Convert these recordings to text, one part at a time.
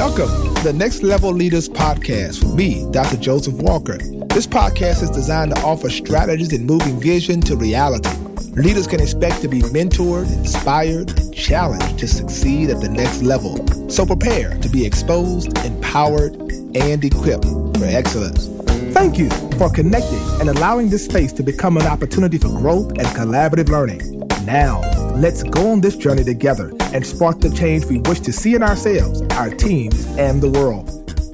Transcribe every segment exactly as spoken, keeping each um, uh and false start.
Welcome to the Next Level Leaders Podcast with me, Doctor Joseph Walker. This podcast is designed to offer strategies in moving vision to reality. Leaders can expect to be mentored, inspired, and challenged to succeed at the next level. So prepare to be exposed, empowered, and equipped for excellence. Thank you for connecting and allowing this space to become an opportunity for growth and collaborative learning. Now, let's go on this journey together and spark the change we wish to see in ourselves, our teams, and the world.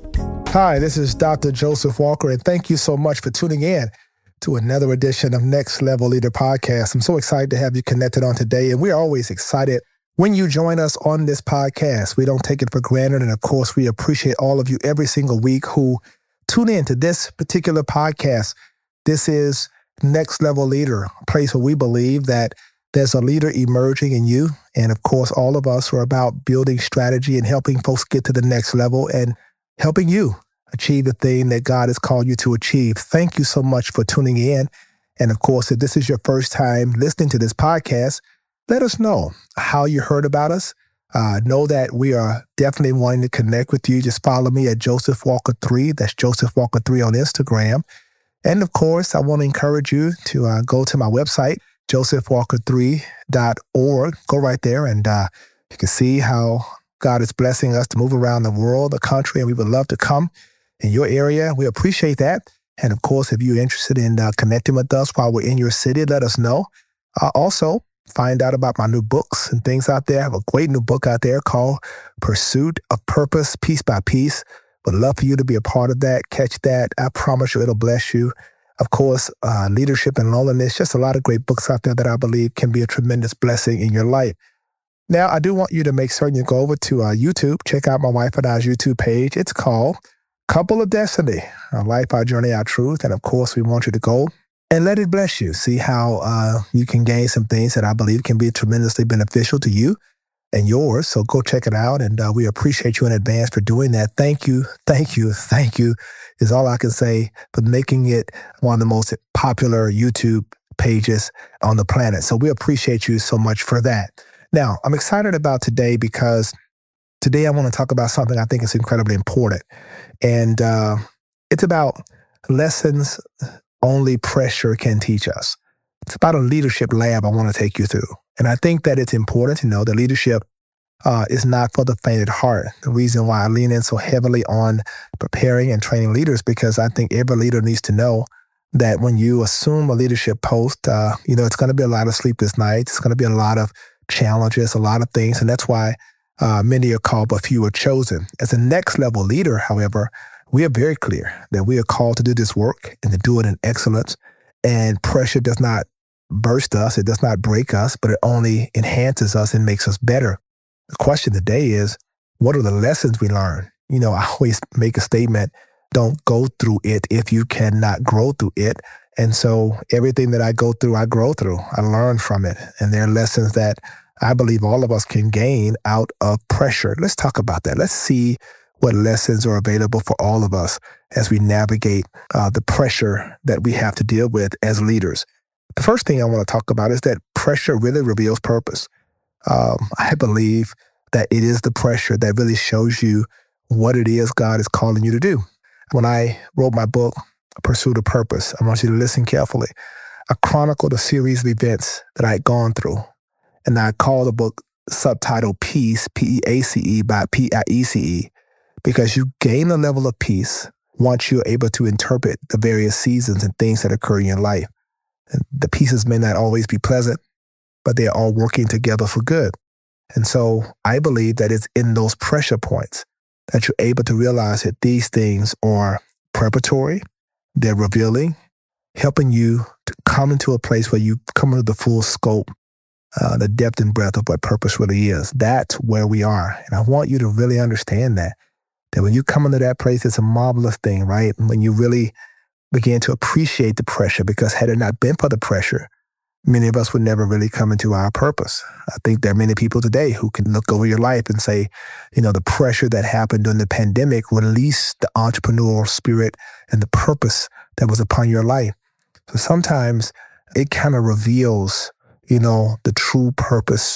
Hi, this is Doctor Joseph Walker, and thank you so much for tuning in to another edition of Next Level Leader Podcast. I'm so excited to have you connected on today, and we're always excited when you join us on this podcast. We don't take it for granted, and of course, we appreciate all of you every single week who tune in to this particular podcast. This is Next Level Leader, a place where we believe that there's a leader emerging in you. And of course, all of us are about building strategy and helping folks get to the next level and helping you achieve the thing that God has called you to achieve. Thank you so much for tuning in. And of course, if this is your first time listening to this podcast, let us know how you heard about us. Uh, know that we are definitely wanting to connect with you. Just follow me at Joseph Walker three. That's Joseph Walker three on Instagram. And of course, I want to encourage you to uh, go to my website, joseph walker three dot org. Go right there and uh, you can see how God is blessing us to move around the world, the country, and we would love to come in your area. We appreciate that. And of course, if you're interested in uh, connecting with us while we're in your city, let us know. Uh, also, find out about my new books and things out there. I have a great new book out there called Pursuit of Purpose, Piece by Piece. Would love for you to be a part of that. Catch that. I promise you it'll bless you. Of course, uh, Leadership and Loneliness, just a lot of great books out there that I believe can be a tremendous blessing in your life. Now, I do want you to make certain you go over to uh, YouTube, check out my wife and I's YouTube page. It's called Couple of Destiny, Our Life, Our Journey, Our Truth. And of course, we want you to go and let it bless you. See how uh, you can gain some things that I believe can be tremendously beneficial to you and yours. So go check it out. And uh, we appreciate you in advance for doing that. Thank you, thank you, thank you is all I can say for making it one of the most popular YouTube pages on the planet. So we appreciate you so much for that. Now, I'm excited about today because today I want to talk about something I think is incredibly important. And uh, it's about lessons only pressure can teach us. It's about a leadership lab I want to take you through. And I think that it's important to know that leadership uh, is not for the faint at heart. The reason why I lean in so heavily on preparing and training leaders, because I think every leader needs to know that when you assume a leadership post, uh, you know, it's going to be a lot of sleepless nights. It's going to be a lot of challenges, a lot of things. And that's why uh, many are called, but few are chosen. As a next level leader, however, we are very clear that we are called to do this work and to do it in excellence. And pressure does not burst us. It does not break us, but it only enhances us and makes us better. The question today is, what are the lessons we learn? You know, I always make a statement, don't go through it if you cannot grow through it. And so everything that I go through, I grow through. I learn from it. And there are lessons that I believe all of us can gain out of pressure. Let's talk about that. Let's see what lessons are available for all of us as we navigate uh, the pressure that we have to deal with as leaders. The first thing I want to talk about is that pressure really reveals purpose. Um, I believe that it is the pressure that really shows you what it is God is calling you to do. When I wrote my book, Pursuit of Purpose, I want you to listen carefully. I chronicled a series of events that I had gone through, and I called the book subtitle Peace, P E A C E by P I E C E, because you gain a level of peace once you're able to interpret the various seasons and things that occur in your life. And the pieces may not always be pleasant, but they're all working together for good. And so I believe that it's in those pressure points that you're able to realize that these things are preparatory, they're revealing, helping you to come into a place where you come into the full scope, uh, the depth and breadth of what purpose really is. That's where we are. And I want you to really understand that, that when you come into that place, it's a marvelous thing, right? And when you really begin to appreciate the pressure, because had it not been for the pressure, many of us would never really come into our purpose. I think there are many people today who can look over your life and say, you know, the pressure that happened during the pandemic released the entrepreneurial spirit and the purpose that was upon your life. So sometimes it kind of reveals, you know, the true purpose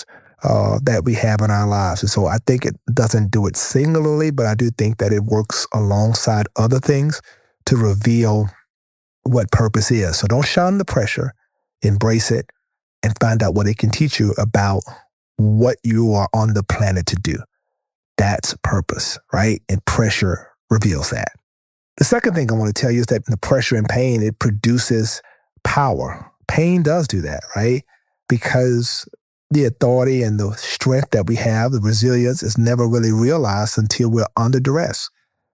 uh, that we have in our lives. And so I think it doesn't do it singularly, but I do think that it works alongside other things to reveal what purpose is. So don't shun the pressure, embrace it, and find out what it can teach you about what you are on the planet to do. That's purpose, right? And pressure reveals that. The second thing I want to tell you is that the pressure and pain, it produces power. Pain does do that, right? Because the authority and the strength that we have, the resilience, is never really realized until we're under duress.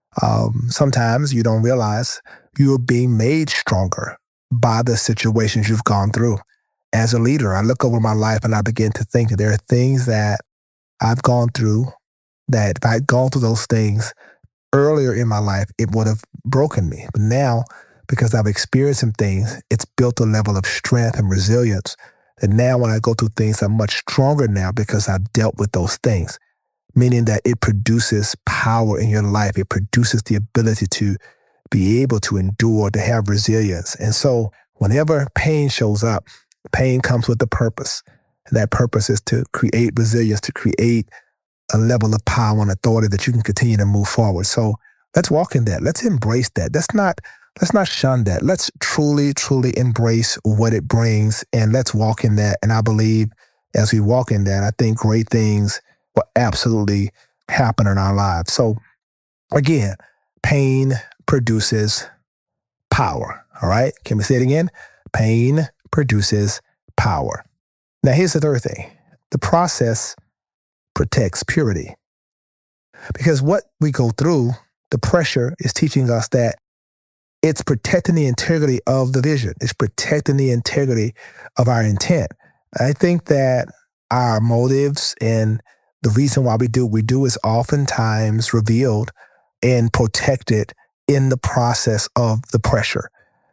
Um, sometimes you don't realize you're being made stronger by the situations you've gone through. As a leader, I look over my life and I begin to think that there are things that I've gone through that if I had gone through those things earlier in my life, it would have broken me. But now, because I've experienced some things, it's built a level of strength and resilience. And now when I go through things, I'm much stronger now because I've dealt with those things, meaning that it produces power in your life. It produces the ability to be able to endure, to have resilience. And so whenever pain shows up, pain comes with a purpose. And that purpose is to create resilience, to create a level of power and authority that you can continue to move forward. So let's walk in that. Let's embrace that. Let's not let's not shun that. Let's truly, truly embrace what it brings, and let's walk in that. And I believe as we walk in that, I think great things will absolutely happen in our lives. So again, pain produces power. All right? Can we say it again? Pain produces power. Now, here's the third thing. The process protects purity. Because what we go through, the pressure is teaching us that it's protecting the integrity of the vision. It's protecting the integrity of our intent. I think that our motives and the reason why we do what we do is oftentimes revealed and protected in the process of the pressure.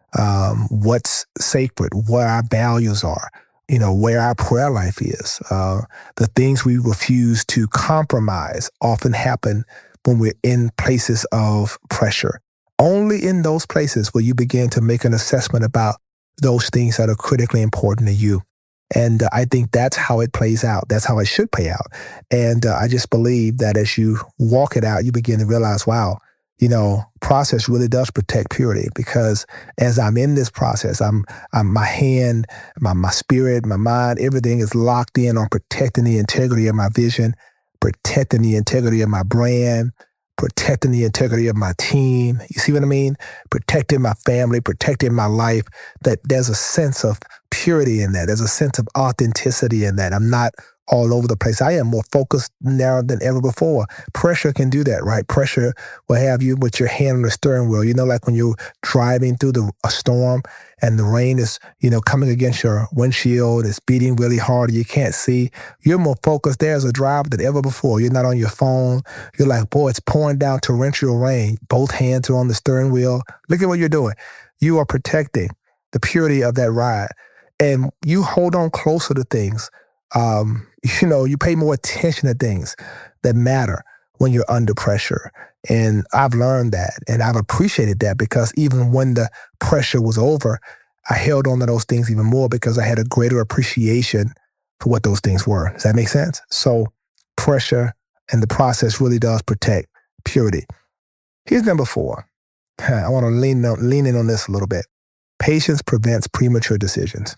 Um, what's sacred, what our values are, you know, where our prayer life is. Uh, the things we refuse to compromise often happen when we're in places of pressure. Only in those places will you begin to make an assessment about those things that are critically important to you. And uh, I think that's how it plays out. That's how it should play out. And uh, I just believe that as you walk it out, you begin to realize, wow, you know, process really does protect purity, because as I'm in this process, I'm, I'm my hand, my, my spirit, my mind, everything is locked in on protecting the integrity of my vision, protecting the integrity of my brand, protecting the integrity of my team. You see what I mean? Protecting my family, protecting my life. That there's a sense of purity in that. There's a sense of authenticity in that. I'm not all over the place. I am more focused now than ever before. Pressure can do that, right? Pressure will have you with your hand on the steering wheel. You know, like when you're driving through the, a storm and the rain is, you know, coming against your windshield, it's beating really hard, you can't see. You're more focused there as a driver than ever before. You're not on your phone. You're like, boy, it's pouring down torrential rain. Both hands are on the steering wheel. Look at what you're doing. You are protecting the purity of that ride. And you hold on closer to things. Um, you know, you pay more attention to things that matter when you're under pressure. And I've learned that, and I've appreciated that, because even when the pressure was over, I held on to those things even more because I had a greater appreciation for what those things were. Does that make sense? So pressure and the process really does protect purity. Here's number four. I want to lean, on, lean in on this a little bit. Patience prevents premature decisions.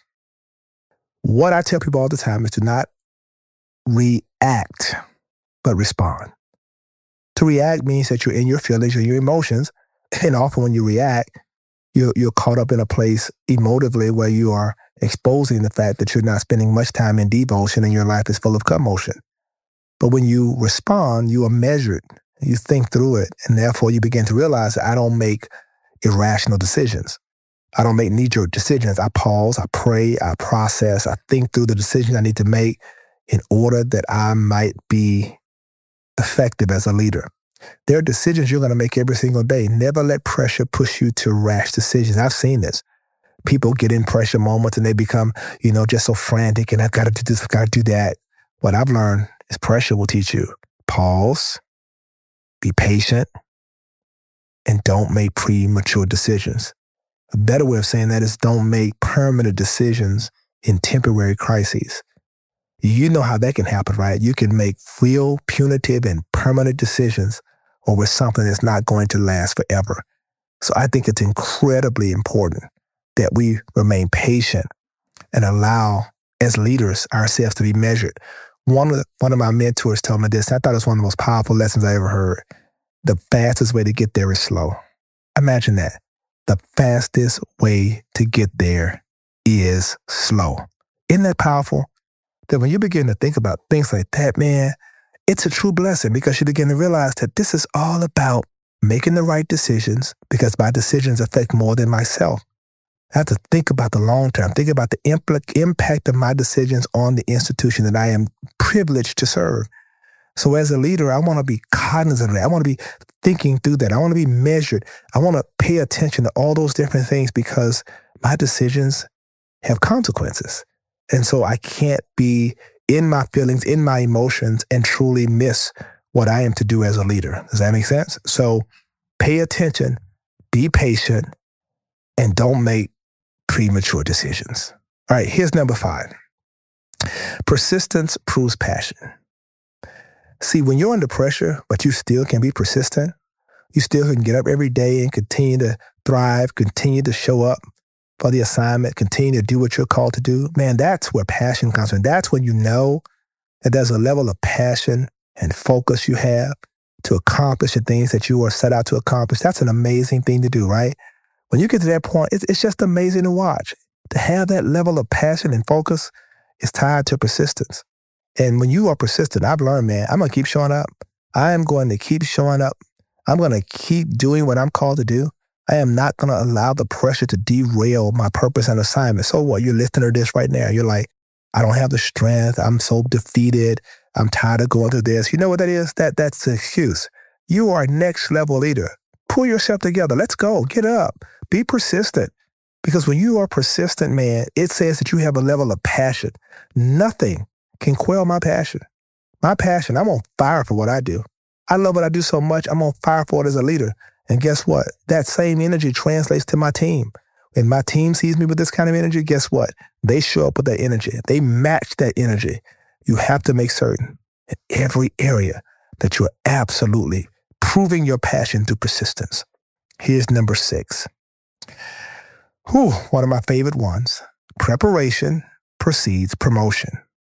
What I tell people all the time is to not react, but respond. To react means that you're in your feelings or your emotions, and often when you react, you're, you're caught up in a place emotively where you are exposing the fact that you're not spending much time in devotion and your life is full of commotion. But when you respond, you are measured, you think through it, and therefore you begin to realize that I don't make irrational decisions. I don't make knee-jerk decisions. I pause, I pray, I process, I think through the decisions I need to make in order that I might be effective as a leader. There are decisions you're going to make every single day. Never let pressure push you to rash decisions. I've seen this. People get in pressure moments and they become, you know, just so frantic, and I've got to do this, I've got to do that. What I've learned is pressure will teach you. Pause, be patient, and don't make premature decisions. A better way of saying that is don't make permanent decisions in temporary crises. You know how that can happen, right? You can make real punitive and permanent decisions over something that's not going to last forever. So I think it's incredibly important that we remain patient and allow, as leaders, ourselves to be measured. One of the, one of my mentors told me this, and I thought it was one of the most powerful lessons I ever heard. The fastest way to get there is slow. Imagine that. The fastest way to get there is slow. Isn't that powerful? That when you begin to think about things like that, man, it's a true blessing because you begin to realize that this is all about making the right decisions because my decisions affect more than myself. I have to think about the long term, think about the impl- impact of my decisions on the institution that I am privileged to serve. So as a leader, I want to be cognizant of that. I want to be thinking through that. I want to be measured. I want to pay attention to all those different things because my decisions have consequences. And so I can't be in my feelings, in my emotions, and truly miss what I am to do as a leader. Does that make sense? So pay attention, be patient, and don't make premature decisions. All right, here's number five. Persistence proves passion. See, when you're under pressure, but you still can be persistent, you still can get up every day and continue to thrive, continue to show up for the assignment, continue to do what you're called to do, man, that's where passion comes from. That's when you know that there's a level of passion and focus you have to accomplish the things that you are set out to accomplish. That's an amazing thing to do, right? When you get to that point, it's, it's just amazing to watch. To have that level of passion and focus is tied to persistence. And when you are persistent, I've learned, man, I'm going to keep showing up. I am going to keep showing up. I'm going to keep doing what I'm called to do. I am not going to allow the pressure to derail my purpose and assignment. So what? You're listening to this right now. You're like, I don't have the strength. I'm so defeated. I'm tired of going through this. You know what that is? That That's the excuse. You are a next level leader. Pull yourself together. Let's go. Get up. Be persistent. Because when you are persistent, man, it says that you have a level of passion. Nothing can quell my passion. My passion, I'm on fire for what I do. I love what I do so much, I'm on fire for it as a leader. And guess what? That same energy translates to my team. When my team sees me with this kind of energy, guess what? They show up with that energy. They match that energy. You have to make certain in every area that you're absolutely proving your passion through persistence. Here's number six. Whew, one of my favorite ones. Preparation precedes promotion.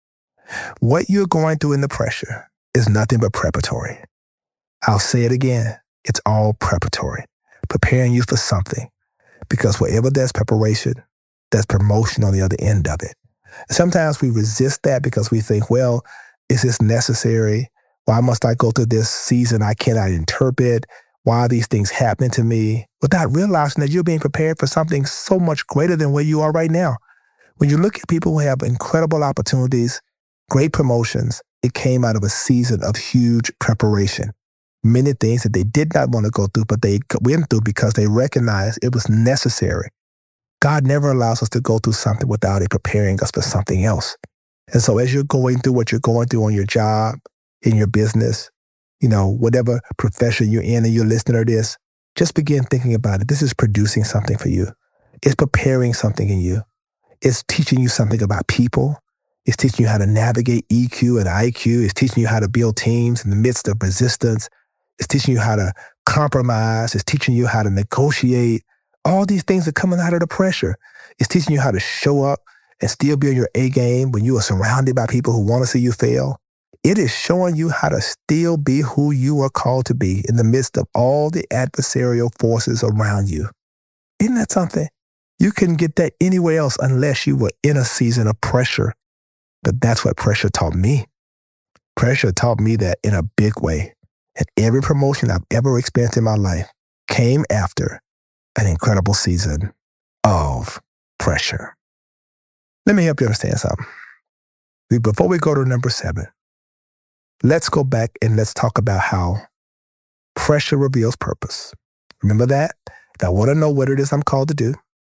What you're going through in the pressure is nothing but preparatory. I'll say it again. It's all preparatory, preparing you for something. Because wherever there's preparation, there's promotion on the other end of it. Sometimes we resist that because we think, well, is this necessary? Why must I go through this season I cannot interpret? Why are these things happening to me? Without realizing that you're being prepared for something so much greater than where you are right now. When you look at people who have incredible opportunities, great promotions, it came out of a season of huge preparation. Many things that they did not want to go through, but they went through because they recognized it was necessary. God never allows us to go through something without it preparing us for something else. And so as you're going through what you're going through on your job, in your business, you know, whatever profession you're in and you're listening to this, just begin thinking about it. This is producing something for you. It's preparing something in you. It's teaching you something about people. It's teaching you how to navigate E Q and I Q. It's teaching you how to build teams in the midst of resistance. It's teaching you how to compromise. It's teaching you how to negotiate. All these things are coming out of the pressure. It's teaching you how to show up and still be on your A game when you are surrounded by people who want to see you fail. It is showing you how to still be who you are called to be in the midst of all the adversarial forces around you. Isn't that something? You couldn't get that anywhere else unless you were in a season of pressure. But that's what pressure taught me. Pressure taught me that in a big way. And every promotion I've ever experienced in my life came after an incredible season of pressure. Let me help you understand something. Before we go to number seven, let's go back and let's talk about how pressure reveals purpose. Remember that? If I want to know what it is I'm called to do,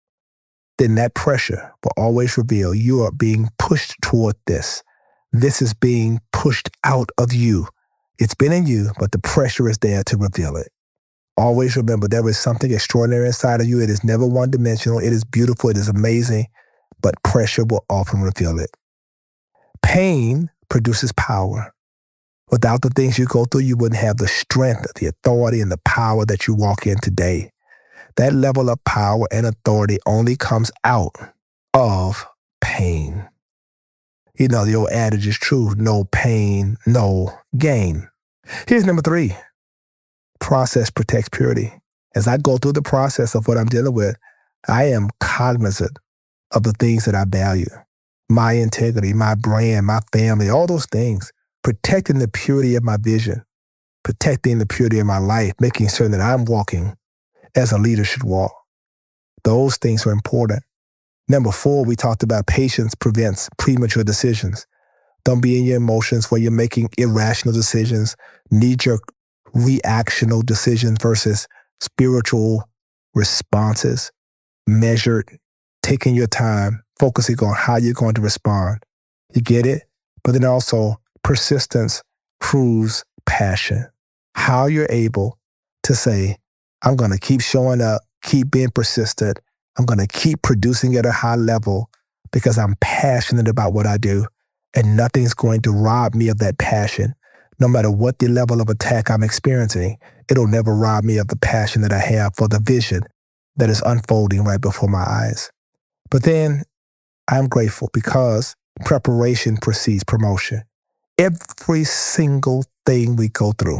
then that pressure will always reveal you are being pushed toward this. This is being pushed out of you. It's been in you, but the pressure is there to reveal it. Always remember there is something extraordinary inside of you. It is never one-dimensional. It is beautiful. It is amazing, but pressure will often reveal it. Pain produces power. Without the things you go through, you wouldn't have the strength, the authority, and the power that you walk in today. That level of power and authority only comes out of pain. You know, the old adage is true, no pain, no gain. Here's number three. Process protects purity. As I go through the process of what I'm dealing with, I am cognizant of the things that I value. My integrity, my brand, my family, all those things. Protecting the purity of my vision, protecting the purity of my life, making certain that I'm walking as a leader should walk. Those things are important. Number four, we talked about patience prevents premature decisions. Don't be in your emotions where you're making irrational decisions, knee-jerk reactional decisions versus spiritual responses, measured, taking your time, focusing on how you're going to respond. You get it? But then also, persistence proves passion. How you're able to say, I'm going to keep showing up, keep being persistent. I'm going to keep producing at a high level because I'm passionate about what I do, and nothing's going to rob me of that passion. No matter what the level of attack I'm experiencing, it'll never rob me of the passion that I have for the vision that is unfolding right before my eyes. But then I'm grateful because preparation precedes promotion. Every single thing we go through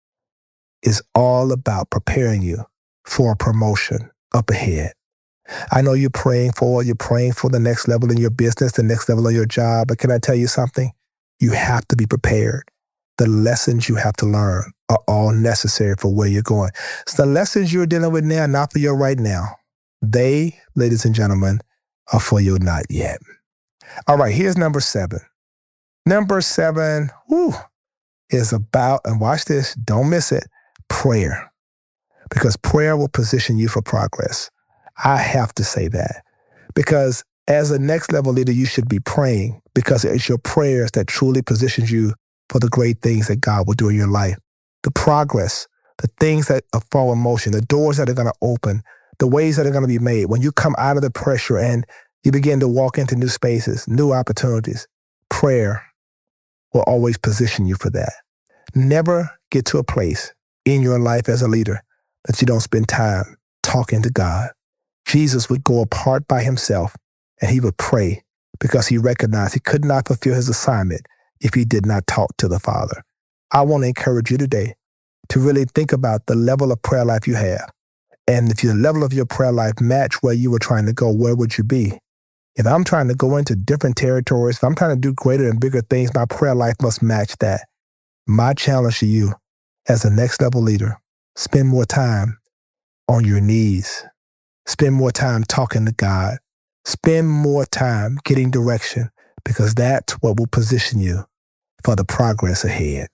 is all about preparing you for a promotion up ahead. I know you're praying for, you're praying for the next level in your business, the next level of your job, but can I tell you something? You have to be prepared. The lessons you have to learn are all necessary for where you're going. So the lessons you're dealing with now, not for your right now. They, ladies and gentlemen, are for your not yet. All right, here's number seven. Number seven, whew, is about, and watch this, don't miss it, prayer. Because prayer will position you for progress. I have to say that. Because as a next level leader, you should be praying because it's your prayers that truly positions you for the great things that God will do in your life. The progress, the things that are forward motion, the doors that are going to open, the ways that are going to be made. When you come out of the pressure and you begin to walk into new spaces, new opportunities, prayer will always position you for that. Never get to a place in your life as a leader that you don't spend time talking to God. Jesus would go apart by himself and he would pray because he recognized he could not fulfill his assignment if he did not talk to the Father. I want to encourage you today to really think about the level of prayer life you have. And if the level of your prayer life match where you were trying to go, where would you be? If I'm trying to go into different territories, if I'm trying to do greater and bigger things, my prayer life must match that. My challenge to you as a next level leader, spend more time on your knees. Spend more time talking to God. Spend more time getting direction because that's what will position you for the progress ahead.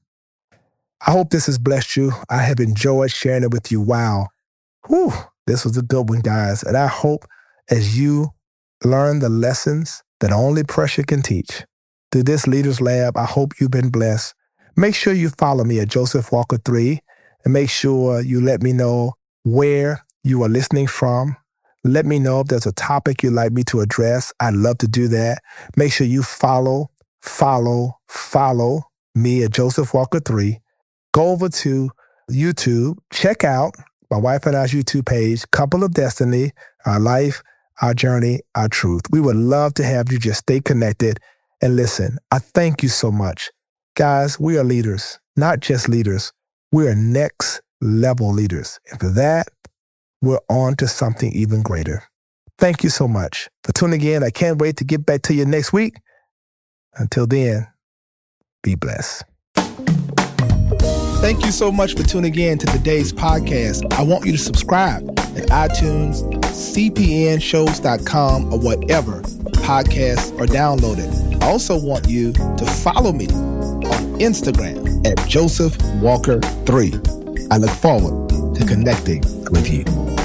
I hope this has blessed you. I have enjoyed sharing it with you. Wow. Whew, this was a good one, guys. And I hope as you learn the lessons that only pressure can teach through this Leaders Lab, I hope you've been blessed. Make sure you follow me at Joseph Walker three and make sure you let me know where you are listening from. Let me know if there's a topic you'd like me to address. I'd love to do that. Make sure you follow, follow, follow me at Joseph Walker three. Go over to YouTube. Check out my wife and I's YouTube page, Couple of Destiny, Our Life, Our Journey, Our Truth. We would love to have you just stay connected and listen. I thank you so much. Guys, we are leaders, not just leaders. We are next level leaders. And for that, we're on to something even greater. Thank you so much for tuning in. I can't wait to get back to you next week. Until then, be blessed. Thank you so much for tuning in to today's podcast. I want you to subscribe at iTunes, C P N shows dot com, or whatever podcasts are downloaded. I also want you to follow me on Instagram at Joseph Walker three. I look forward to connecting with you.